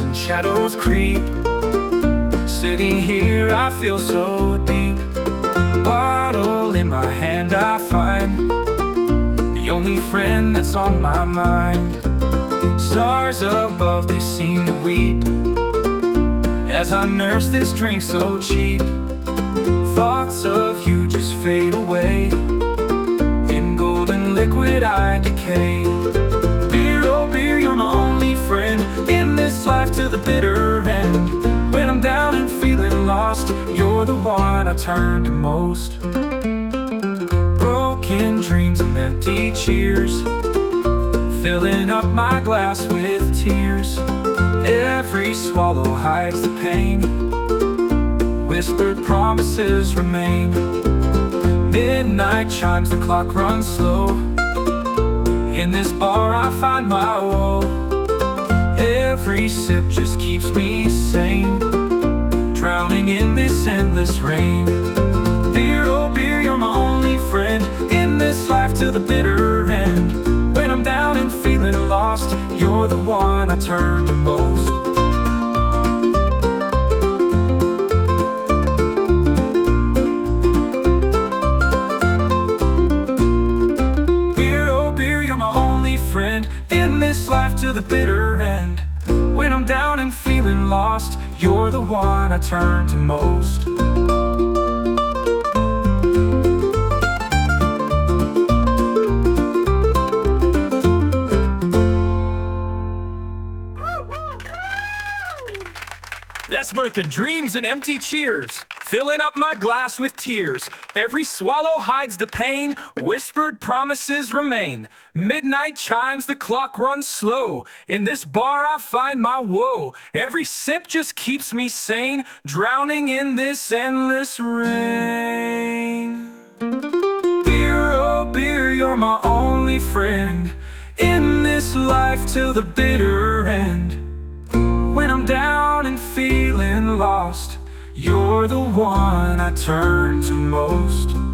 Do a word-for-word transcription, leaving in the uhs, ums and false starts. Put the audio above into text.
and shadows creep. Sitting here I feel so deep. Bottle in my hand I find the only friend that's on my mind. Stars above, they seem to weep as I nurse this drink so cheap. Thoughts of you just fade away. In golden liquid I decay. Beer, oh beer, you're my only friend in this life to the bitter end. When I'm down and feeling lost, you're the one I turn to most. Broken dreams and empty cheers, filling up my glass with tears. Every swallow hides the pain. Whispered promises remain. Midnight chimes, the clock runs slow. In this bar I find my woe. Every sip just keeps me sane, drowning in this endless rain. Beer, oh beer, you're my only friend in this life to the bitter end. When I'm down and feeling lost, you're the one I turn to most. Beer, oh beer, you're my only friend in this life to the bitter end. When I'm down and feeling lost, you're the one I turn to most. That's Mirtha, dreams and empty cheers, filling up my glass with tears. Every swallow hides the pain, whispered promises remain. Midnight chimes, the clock runs slow. In this bar I find my woe. Every sip just keeps me sane, drowning in this endless rain. Beer, oh beer, you're my only friend in this life till the bitter end. When I'm down and feeling lost, you're the one I turn to most.